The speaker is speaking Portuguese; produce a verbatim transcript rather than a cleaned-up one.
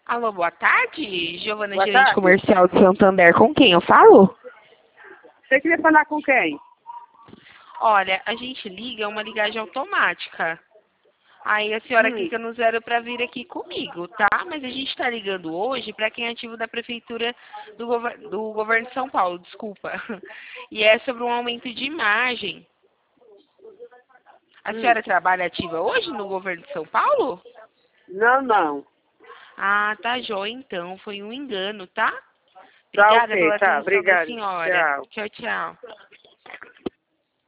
Alô, boa tarde. Giovana, Boa gerente tarde. comercial de Santander. Com quem eu falo? Você queria falar com quem? Olha, a gente liga é uma ligagem automática. Aí a senhora Hum. clica no zero para vir aqui comigo, tá? Mas a gente está ligando hoje para quem é ativo da prefeitura do, gover do governo de São Paulo, desculpa. E é sobre um aumento de imagem. A Hum. senhora trabalha ativa hoje no governo de São Paulo? Não, não. Ah, tá joia, então. Foi um engano, tá? Tá Obrigada ok, pela tá. atenção da Obrigado. senhora. Tchau. Tchau, tchau.